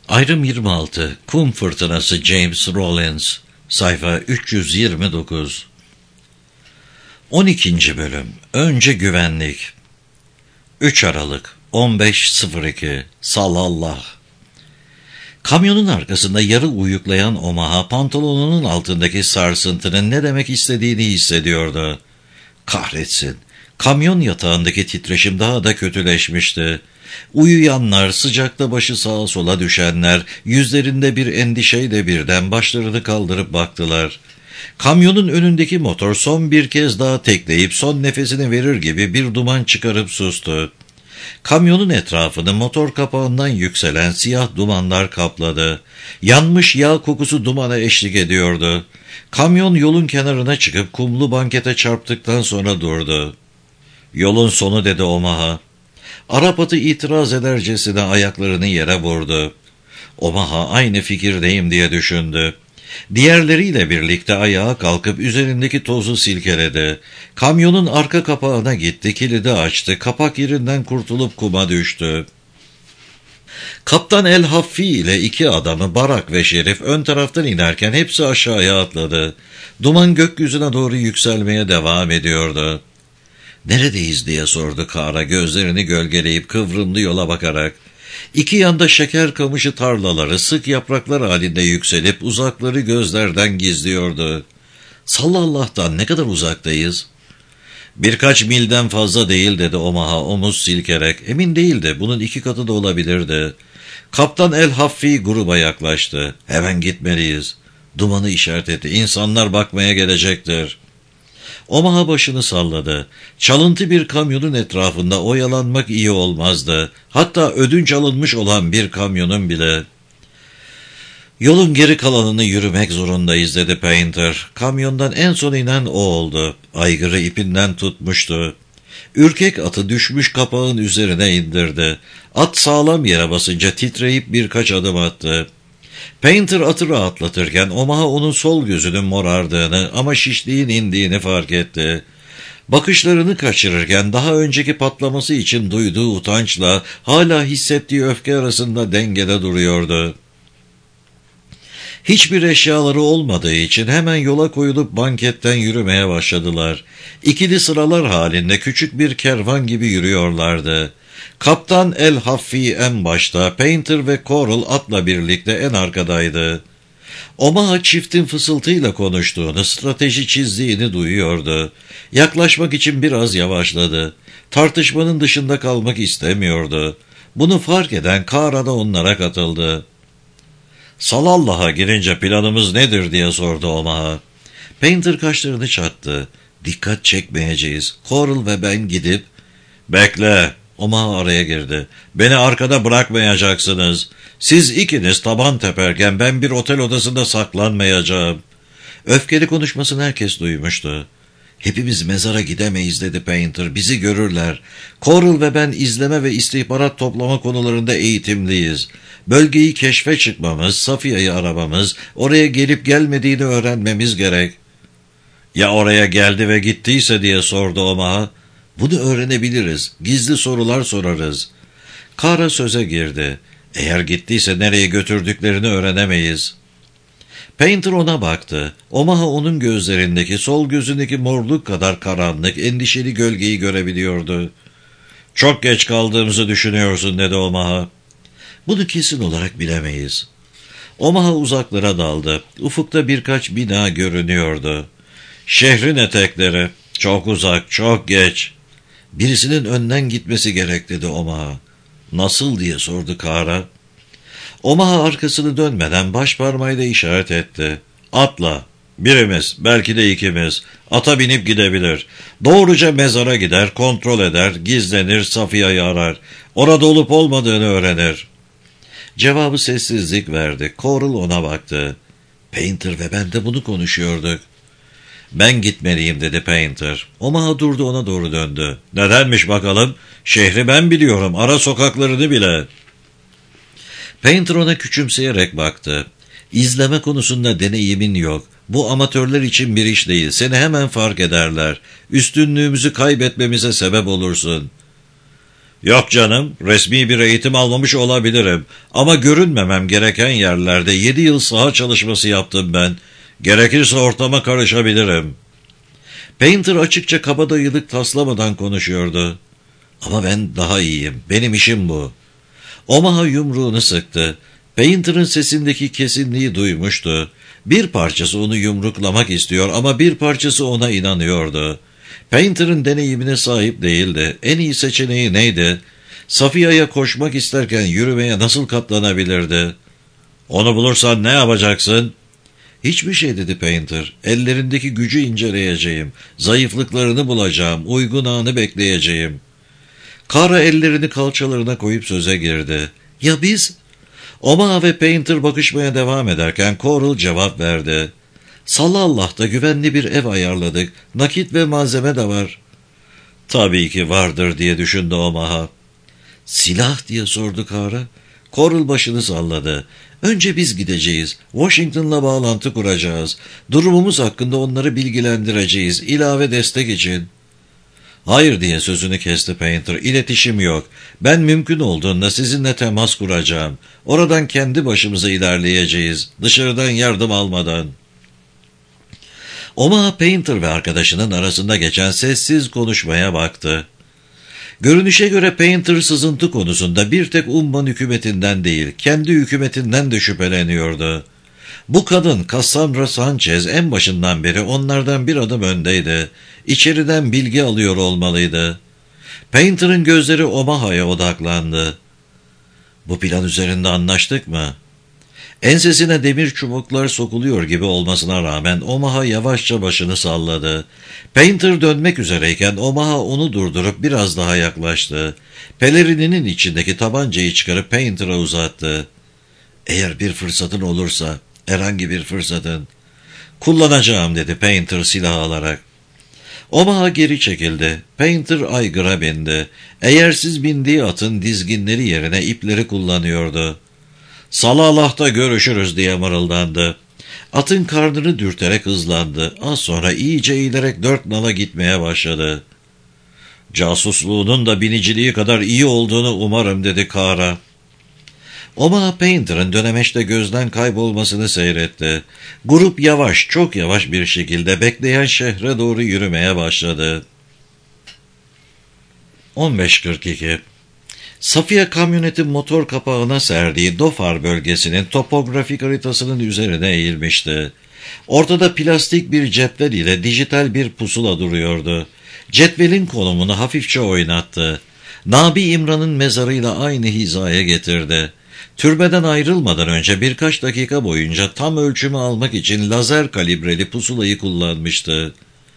Ayrım 26. Kum Fırtınası James Rollins. Sayfa 329. 12. Bölüm. Önce güvenlik. 3 Aralık 15.02. Salallah. Kamyonun arkasında yarı uyuklayan Omaha, pantolonunun altındaki sarsıntının ne demek istediğini hissediyordu. Kahretsin. Kamyon yatağındaki titreşim daha da kötüleşmişti. Uyuyanlar, sıcakta başı sağa sola düşenler, yüzlerinde bir endişeyle birden başlarını kaldırıp baktılar. Kamyonun önündeki motor son bir kez daha tekleyip son nefesini verir gibi bir duman çıkarıp sustu. Kamyonun etrafını motor kapağından yükselen siyah dumanlar kapladı. Yanmış yağ kokusu dumana eşlik ediyordu. Kamyon yolun kenarına çıkıp kumlu bankete çarptıktan sonra durdu. "Yolun sonu," dedi Omaha. Arap atı itiraz edercesine ayaklarını yere vurdu. Omaha aynı fikirdeyim diye düşündü. Diğerleriyle birlikte ayağa kalkıp üzerindeki tozu silkeledi. Kamyonun arka kapağına gitti, kilidi açtı, kapak yerinden kurtulup kuma düştü. Kaptan El Haffi ile 2 adamı, Barak ve Şerif, ön taraftan inerken hepsi aşağıya atladı. Duman gökyüzüne doğru yükselmeye devam ediyordu. "Neredeyiz?" diye sordu Kara, gözlerini gölgeleyip kıvrımlı yola bakarak. İki yanda şeker kamışı tarlaları sık yapraklar halinde yükselip uzakları gözlerden gizliyordu. "Sallallah'tan ne kadar uzaktayız?" "Birkaç milden fazla değil," dedi Omaha omuz silkerek. Emin değildi, bunun 2 katı da olabilirdi. Kaptan El Haffi gruba yaklaştı. "Hemen gitmeliyiz." Dumanı işaret etti. "İnsanlar bakmaya gelecektir." Omaha başını salladı. Çalıntı bir kamyonun etrafında oyalanmak iyi olmazdı. Hatta ödünç alınmış olan bir kamyonun bile. "Yolun geri kalanını yürümek zorundayız," dedi Painter. Kamyondan en son inen o oldu. Aygırı ipinden tutmuştu. Ürkek atı düşmüş kapağın üzerine indirdi. At sağlam yere basınca titreyip birkaç adım attı. Painter atı rahatlatırken Omaha onun sol gözünün morardığını ama şişliğin indiğini fark etti. Bakışlarını kaçırırken daha önceki patlaması için duyduğu utançla hala hissettiği öfke arasında dengede duruyordu. Hiçbir eşyaları olmadığı için hemen yola koyulup banketten yürümeye başladılar. İkili sıralar halinde küçük bir kervan gibi yürüyorlardı. Kaptan El Haffi en başta, Painter ve Coral atla birlikte en arkadaydı. Omaha çiftin fısıltıyla konuştuğunu, strateji çizdiğini duyuyordu. Yaklaşmak için biraz yavaşladı. Tartışmanın dışında kalmak istemiyordu. Bunu fark eden Kara da onlara katıldı. "Salallah'a girince planımız nedir?" diye sordu Omaha. Painter kaşlarını çattı. "Dikkat çekmeyeceğiz. Coral ve ben gidip..." "Bekle." Omaha araya girdi. "Beni arkada bırakmayacaksınız. Siz ikiniz taban teperken ben bir otel odasında saklanmayacağım." Öfkeli konuşmasını herkes duymuştu. "Hepimiz mezara gidemeyiz," dedi Painter. "Bizi görürler. Coral ve ben izleme ve istihbarat toplama konularında eğitimliyiz. Bölgeyi keşfe çıkmamız, Safiye'yi aramamız, oraya gelip gelmediğini öğrenmemiz gerek." "Ya oraya geldi ve gittiyse?" diye sordu Omaha. "Bunu öğrenebiliriz. Gizli sorular sorarız." Kara söze girdi. "Eğer gittiyse nereye götürdüklerini öğrenemeyiz." Painter ona baktı. Omaha onun gözlerindeki, sol gözündeki morluk kadar karanlık, endişeli gölgeyi görebiliyordu. "Çok geç kaldığımızı düşünüyorsun," dedi Omaha. "Bunu kesin olarak bilemeyiz." Omaha uzaklara daldı. Ufukta birkaç bina görünüyordu. "Şehrin etekleri. Çok uzak, çok geç." "Birisinin önden gitmesi gerek," dedi Omaha. "Nasıl?" diye sordu Kara. Omaha arkasını dönmeden baş parmağıyla işaret etti. "Atla. Birimiz, belki de ikimiz. Ata binip gidebilir. Doğruca mezara gider, kontrol eder, gizlenir, Safiye'yi arar. Orada olup olmadığını öğrenir." Cevabı sessizlik verdi. Coral ona baktı. "Painter ve ben de bunu konuşuyorduk." "Ben gitmeliyim," dedi Painter. Omaha durdu, ona doğru döndü. "Nedenmiş bakalım? Şehri ben biliyorum, ara sokaklarını bile." Painter ona küçümseyerek baktı. "İzleme konusunda deneyimin yok. Bu amatörler için bir iş değil. Seni hemen fark ederler. Üstünlüğümüzü kaybetmemize sebep olursun." Yok canım, resmi bir eğitim almamış olabilirim. Ama görünmemem gereken yerlerde 7 yıl saha çalışması yaptım ben. Gerekirse ortama karışabilirim. Painter açıkça kabadayılık taslamadan konuşuyordu. Ama ben daha iyiyim, benim işim bu. Omaha yumruğunu sıktı. Painter'ın sesindeki kesinliği duymuştu. Bir parçası onu yumruklamak istiyor ama bir parçası ona inanıyordu. Painter'ın deneyimine sahip değildi. En iyi seçeneği neydi? Safiya'ya koşmak isterken yürümeye nasıl katlanabilirdi? Onu bulursan ne yapacaksın? Hiçbir şey dedi Painter. Ellerindeki gücü inceleyeceğim. Zayıflıklarını bulacağım. Uygun anı bekleyeceğim. Kara ellerini kalçalarına koyup söze girdi. Ya biz? Omaha ve Painter bakışmaya devam ederken Coral cevap verdi. Salallah'ta güvenli bir ev ayarladık. Nakit ve malzeme de var. Tabii ki vardır diye düşündü Omaha. Silah diye sordu Kara. Coral başını salladı. Önce biz gideceğiz. Washington'la bağlantı kuracağız. Durumumuz hakkında onları bilgilendireceğiz. İlave destek için. Hayır diye sözünü kesti Painter. İletişim yok. Ben mümkün olduğunda sizinle temas kuracağım. Oradan kendi başımıza ilerleyeceğiz. Dışarıdan yardım almadan. Omaha Painter ve arkadaşının arasında geçen sessiz konuşmaya baktı. Görünüşe göre Painter sızıntı konusunda bir tek Umman hükümetinden değil, kendi hükümetinden de şüpheleniyordu. Bu kadın Cassandra Sanchez en başından beri onlardan bir adım öndeydi. İçeriden bilgi alıyor olmalıydı. Painter'ın gözleri Omaha'ya odaklandı. Bu plan üzerinde anlaştık mı? Ensesine demir çubuklar sokuluyor gibi olmasına rağmen Omaha yavaşça başını salladı. Painter dönmek üzereyken Omaha onu durdurup biraz daha yaklaştı. Pelerininin içindeki tabancayı çıkarıp Painter'a uzattı. Eğer bir fırsatın olursa, herhangi bir fırsatın, kullanacağım dedi Painter silahı alarak. Omaha geri çekildi. Painter aygıra bindi. Eğersiz bindiği atın dizginleri yerine ipleri kullanıyordu. Salallah'ta görüşürüz diye mırıldandı. Atın karnını dürterek hızlandı. Az sonra iyice eğilerek 4 nala gitmeye başladı. Casusluğunun da biniciliği kadar iyi olduğunu umarım dedi Kara. Omaha Painter'ın dönemeçte gözden kaybolmasını seyretti. Grup yavaş, çok yavaş bir şekilde bekleyen şehre doğru yürümeye başladı. 15:42 Safiye kamyonetin motor kapağına serdiği Dofar bölgesinin topografik haritasının üzerine eğilmişti. Ortada plastik bir cetvel ile dijital bir pusula duruyordu. Cetvelin konumunu hafifçe oynattı. Nabi İmran'ın mezarıyla aynı hizaya getirdi. Türbeden ayrılmadan önce birkaç dakika boyunca tam ölçümü almak için lazer kalibreli pusulayı kullanmıştı.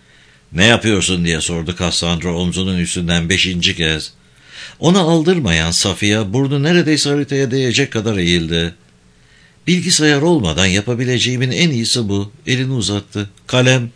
"Ne yapıyorsun?" diye sordu Cassandra omzunun üstünden 5. kez. Ona aldırmayan Safiye burnu neredeyse haritaya değecek kadar eğildi. "Bilgisayar olmadan yapabileceğimin en iyisi bu." Elini uzattı. "Kalem."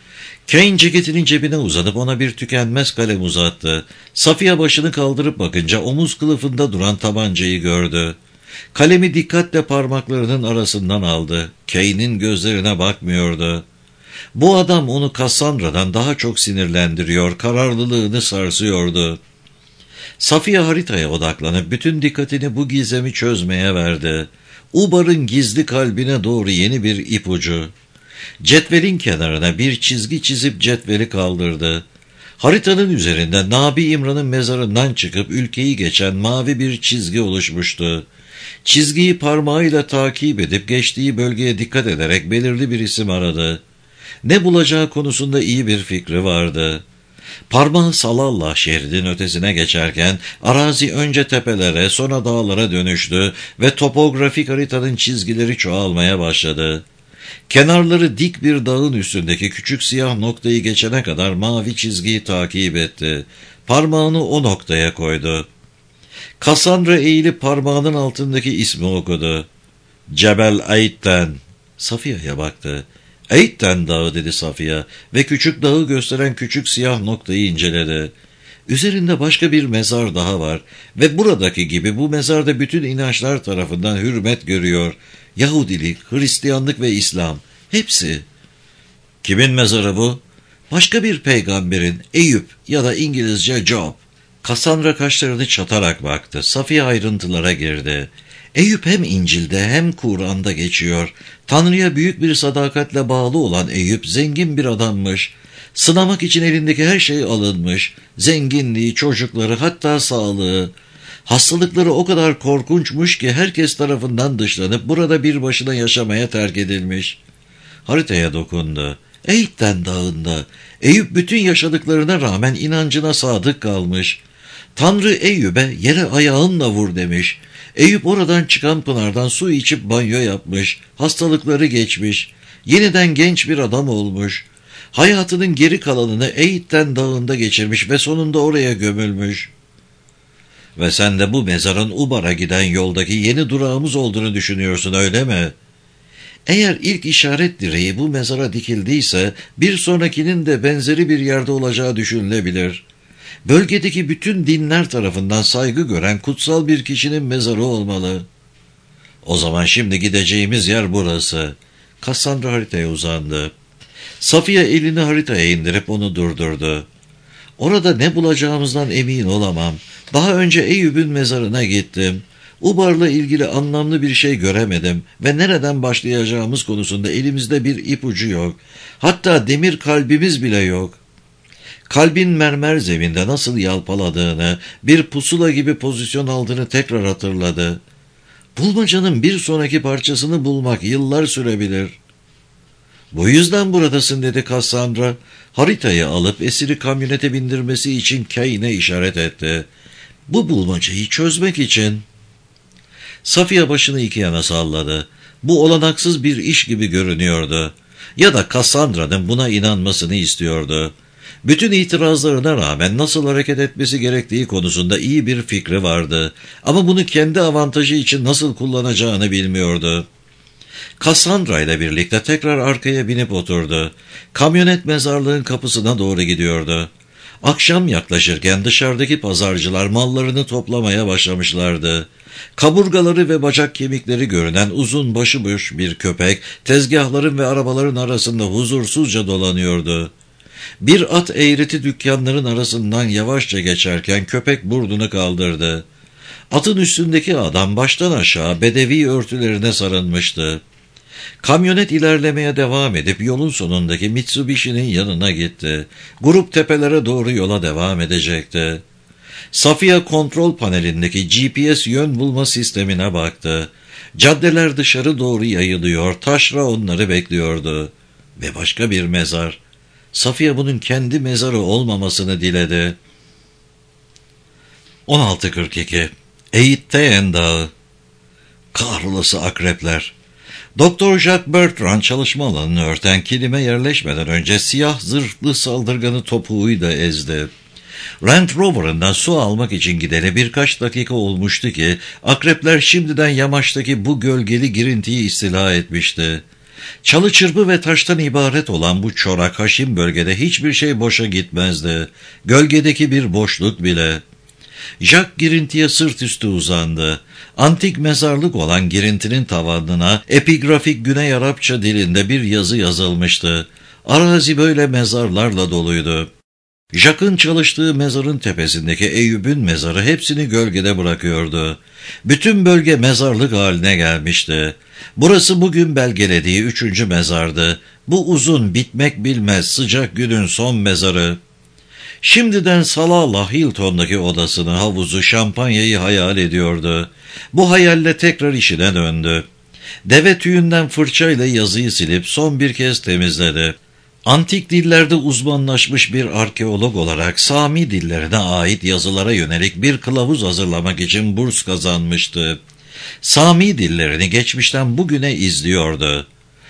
Kane ceketinin cebine uzanıp ona bir tükenmez kalem uzattı. Safiye başını kaldırıp bakınca omuz kılıfında duran tabancayı gördü. Kalemi dikkatle parmaklarının arasından aldı. Kane'in gözlerine bakmıyordu. Bu adam onu Cassandra'dan daha çok sinirlendiriyor, kararlılığını sarsıyordu. Safiye haritaya odaklanıp bütün dikkatini bu gizemi çözmeye verdi. Ubar'ın gizli kalbine doğru yeni bir ipucu. Cetvelin kenarına bir çizgi çizip cetveli kaldırdı. Haritanın üzerinde Nabi İmran'ın mezarından çıkıp ülkeyi geçen mavi bir çizgi oluşmuştu. Çizgiyi parmağıyla takip edip geçtiği bölgeye dikkat ederek belirli bir isim aradı. Ne bulacağı konusunda iyi bir fikri vardı. Parmağı Salallah şehrinin ötesine geçerken arazi önce tepelere sonra dağlara dönüştü ve topografik haritanın çizgileri çoğalmaya başladı. Kenarları dik bir dağın üstündeki küçük siyah noktayı geçene kadar mavi çizgiyi takip etti. Parmağını o noktaya koydu. Cassandra eğilip parmağının altındaki ismi okudu. Cebel Eidten. Safiye'ye baktı. Eidten dağı dedi Safiye ve küçük dağı gösteren küçük siyah noktayı inceledi. Üzerinde başka bir mezar daha var ve buradaki gibi bu mezarda bütün inançlar tarafından hürmet görüyor. Yahudilik, Hristiyanlık ve İslam. Hepsi. Kimin mezarı bu? Başka bir peygamberin, Eyüp ya da İngilizce Job. Cassandra kaşlarını çatarak baktı. Safiye ayrıntılara girdi. Eyüp hem İncil'de hem Kur'an'da geçiyor. Tanrı'ya büyük bir sadakatle bağlı olan Eyüp zengin bir adammış. Sınamak için elindeki her şey alınmış. Zenginliği, çocukları, hatta sağlığı. Hastalıkları o kadar korkunçmuş ki herkes tarafından dışlanıp burada bir başına yaşamaya terk edilmiş. Haritaya dokundu. Eğit'ten dağında. Eyüp bütün yaşadıklarına rağmen inancına sadık kalmış. Tanrı Eyüp'e yere ayağınla vur demiş. Eyüp oradan çıkan pınardan su içip banyo yapmış. Hastalıkları geçmiş. Yeniden genç bir adam olmuş. Hayatının geri kalanını Eğit'ten dağında geçirmiş ve sonunda oraya gömülmüş. Ve sen de bu mezarın Ubar'a giden yoldaki yeni durağımız olduğunu düşünüyorsun, öyle mi? Eğer ilk işaret direği bu mezara dikildiyse bir sonrakinin de benzeri bir yerde olacağı düşünülebilir. Bölgedeki bütün dinler tarafından saygı gören kutsal bir kişinin mezarı olmalı. O zaman şimdi gideceğimiz yer burası. Cassandra haritaya uzandı. Safiye elini haritaya indirip onu durdurdu. Orada ne bulacağımızdan emin olamam. Daha önce Eyüp'ün mezarına gittim. Ubar'la ilgili anlamlı bir şey göremedim ve nereden başlayacağımız konusunda elimizde bir ipucu yok. Hatta demir kalbimiz bile yok. Kalbin mermer zeminde nasıl yalpaladığını, bir pusula gibi pozisyon aldığını tekrar hatırladı. Bulmacanın bir sonraki parçasını bulmak yıllar sürebilir. Bu yüzden buradasın, dedi Cassandra. Haritayı alıp esiri kamyonete bindirmesi için Kain'e işaret etti. Bu bulmacayı çözmek için. Safiye başını iki yana salladı. Bu olanaksız bir iş gibi görünüyordu. Ya da Cassandra'nın buna inanmasını istiyordu. Bütün itirazlarına rağmen nasıl hareket etmesi gerektiği konusunda iyi bir fikri vardı. Ama bunu kendi avantajı için nasıl kullanacağını bilmiyordu. Cassandra ile birlikte tekrar arkaya binip oturdu. Kamyonet mezarlığın kapısına doğru gidiyordu. Akşam yaklaşırken dışarıdaki pazarcılar mallarını toplamaya başlamışlardı. Kaburgaları ve bacak kemikleri görünen uzun başıboş bir köpek tezgahların ve arabaların arasında huzursuzca dolanıyordu. Bir at eğreti dükkanların arasından yavaşça geçerken köpek burnunu kaldırdı. Atın üstündeki adam baştan aşağı bedevi örtülerine sarılmıştı. Kamyonet ilerlemeye devam edip yolun sonundaki Mitsubishi'nin yanına gitti. Grup tepelere doğru yola devam edecekti. Safiye kontrol panelindeki GPS yön bulma sistemine baktı. Caddeler dışarı doğru yayılıyor, taşra onları bekliyordu. Ve başka bir mezar. Safiye bunun kendi mezarı olmamasını diledi. 16:42 Eğit'ten Dağı. Kahrolası akrepler. Doktor Jack Bertrand çalışma alanını örten kilime yerleşmeden önce siyah zırhlı saldırganı topuğuyla ezdi. Land Rover'ından su almak için gideli birkaç dakika olmuştu ki akrepler şimdiden yamaçtaki bu gölgeli girintiyi istila etmişti. Çalı çırpı ve taştan ibaret olan bu çorak haşin bölgede hiçbir şey boşa gitmezdi. Gölgedeki bir boşluk bile. Jack girintiye sırt üstü uzandı. Antik mezarlık olan girintinin tavanına epigrafik Güney Arapça dilinde bir yazı yazılmıştı. Arazi böyle mezarlarla doluydu. Jack'ın çalıştığı mezarın tepesindeki Eyüp'ün mezarı hepsini gölgede bırakıyordu. Bütün bölge mezarlık haline gelmişti. Burası bugün belgelediği 3. mezardı. Bu uzun, bitmek bilmez sıcak günün son mezarı. Şimdiden Salalah Hilton'daki odasını, havuzu, şampanyayı hayal ediyordu. Bu hayalle tekrar işine döndü. Deve tüyünden fırçayla yazıyı silip son bir kez temizledi. Antik dillerde uzmanlaşmış bir arkeolog olarak Sami dillerine ait yazılara yönelik bir kılavuz hazırlamak için burs kazanmıştı. Sami dillerini geçmişten bugüne izliyordu.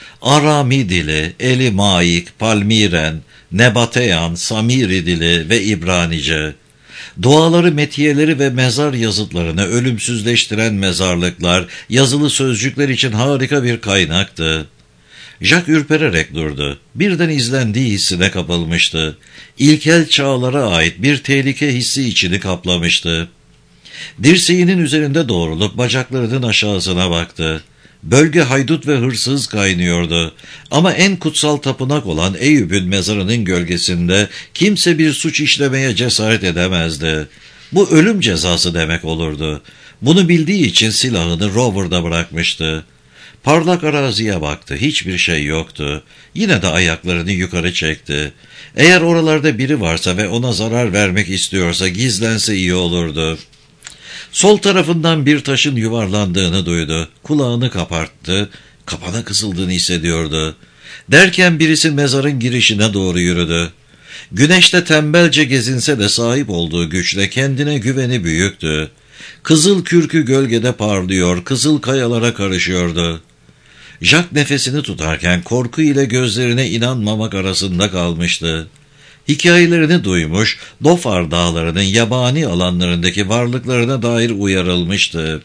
Arami dili, Eli-Maik, Palmiren, Nebateyan, Samiri dili ve İbranice. Duaları, metiyeleri ve mezar yazıtlarını ölümsüzleştiren mezarlıklar, yazılı sözcükler için harika bir kaynaktı. Jack ürpererek durdu. Birden izlendiği hissine kapılmıştı. İlkel çağlara ait bir tehlike hissi içini kaplamıştı. Dirseğinin üzerinde doğrulup bacaklarının aşağısına baktı. Bölge haydut ve hırsız kaynıyordu. Ama en kutsal tapınak olan Eyüp'ün mezarının gölgesinde kimse bir suç işlemeye cesaret edemezdi. Bu ölüm cezası demek olurdu. Bunu bildiği için silahını Rover'da bırakmıştı. Parlak araziye baktı. Hiçbir şey yoktu. Yine de ayaklarını yukarı çekti. Eğer oralarda biri varsa ve ona zarar vermek istiyorsa gizlense iyi olurdu. Sol tarafından bir taşın yuvarlandığını duydu. Kulağını kaparttı. Kapana kısıldığını hissediyordu. Derken birisi mezarın girişine doğru yürüdü. Güneşte tembelce gezinse de sahip olduğu güçle kendine güveni büyüktü. Kızıl kürkü gölgede parlıyor, kızıl kayalara karışıyordu. Jack nefesini tutarken korku ile gözlerine inanmamak arasında kalmıştı. Hikayelerini duymuş, Dofar dağlarının yabani alanlarındaki varlıklarına dair uyarılmıştı.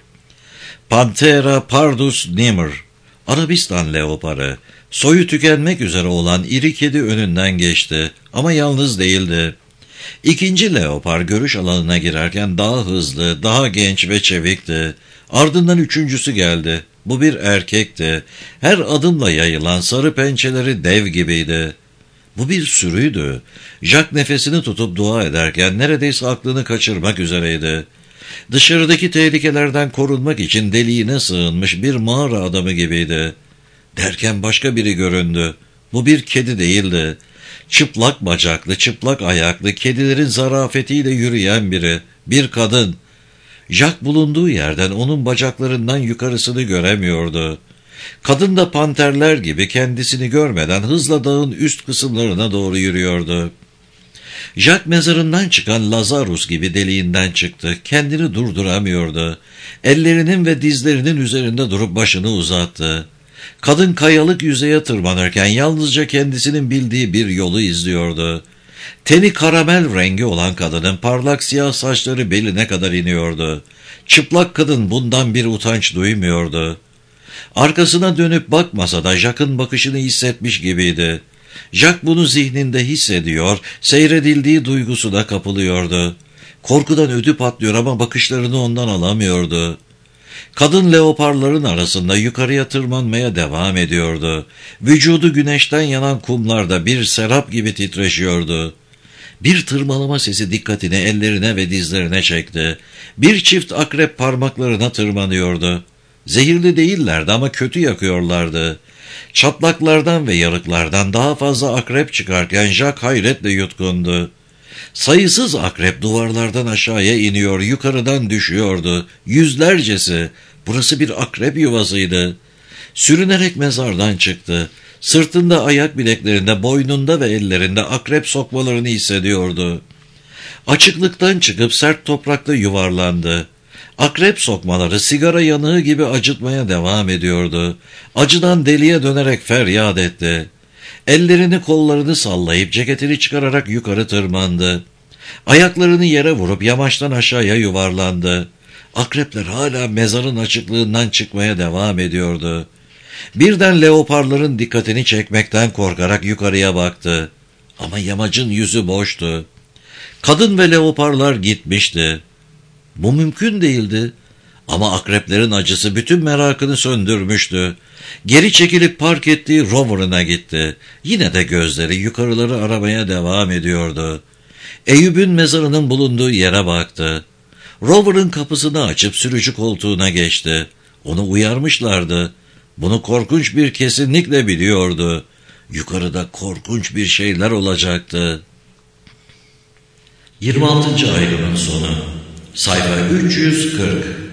Panthera pardus nimer, Arabistan leoparı, soyu tükenmek üzere olan iri kedi önünden geçti ama yalnız değildi. İkinci leopar görüş alanına girerken daha hızlı, daha genç ve çevikti. Ardından üçüncüsü geldi. Bu bir erkekti. Her adımla yayılan sarı pençeleri dev gibiydi. Bu bir sürüydü. Jack nefesini tutup dua ederken neredeyse aklını kaçırmak üzereydi. Dışarıdaki tehlikelerden korunmak için deliğine sığınmış bir mağara adamı gibiydi. Derken başka biri göründü. Bu bir kedi değildi. Çıplak bacaklı, çıplak ayaklı, kedilerin zarafetiyle yürüyen biri. Bir kadın. Jack bulunduğu yerden onun bacaklarından yukarısını göremiyordu. Kadın da panterler gibi kendisini görmeden hızla dağın üst kısımlarına doğru yürüyordu. Jack mezarından çıkan Lazarus gibi deliğinden çıktı. Kendini durduramıyordu. Ellerinin ve dizlerinin üzerinde durup başını uzattı. Kadın kayalık yüzeye tırmanırken yalnızca kendisinin bildiği bir yolu izliyordu. Teni karamel rengi olan kadının parlak siyah saçları beline kadar iniyordu. Çıplak kadın bundan bir utanç duymuyordu. Arkasına dönüp bakmasa da Jack'ın bakışını hissetmiş gibiydi. Jack bunu zihninde hissediyor, seyredildiği duygusuna kapılıyordu. Korkudan ödü patlıyor ama bakışlarını ondan alamıyordu. Kadın leoparların arasında yukarıya tırmanmaya devam ediyordu. Vücudu güneşten yanan kumlarda bir serap gibi titreşiyordu. Bir tırmalama sesi dikkatini ellerine ve dizlerine çekti. Bir çift akrep parmaklarına tırmanıyordu. Zehirli değillerdi ama kötü yakıyorlardı. Çatlaklardan ve yarıklardan daha fazla akrep çıkarken Jack hayretle yutkundu. Sayısız akrep duvarlardan aşağıya iniyor, yukarıdan düşüyordu. Yüzlercesi. Burası bir akrep yuvasıydı. Sürünerek mezardan çıktı. Sırtında, ayak bileklerinde, boynunda ve ellerinde akrep sokmalarını hissediyordu. Açıklıktan çıkıp sert toprakta yuvarlandı. Akrep sokmaları sigara yanığı gibi acıtmaya devam ediyordu. Acıdan deliye dönerek feryat etti. Ellerini kollarını sallayıp ceketini çıkararak yukarı tırmandı. Ayaklarını yere vurup yamaçtan aşağıya yuvarlandı. Akrepler hala mezarın açıklığından çıkmaya devam ediyordu. Birden leoparların dikkatini çekmekten korkarak yukarıya baktı. Ama yamacın yüzü boştu. Kadın ve leoparlar gitmişti. Bu mümkün değildi. Ama akreplerin acısı bütün merakını söndürmüştü. Geri çekilip park ettiği Rover'ına gitti. Yine de gözleri yukarıları aramaya devam ediyordu. Eyüp'ün mezarının bulunduğu yere baktı. Rover'ın kapısını açıp sürücü koltuğuna geçti. Onu uyarmışlardı. Bunu korkunç bir kesinlikle biliyordu. Yukarıda korkunç bir şeyler olacaktı. 26. ayrımın sonu. Sayfa 340.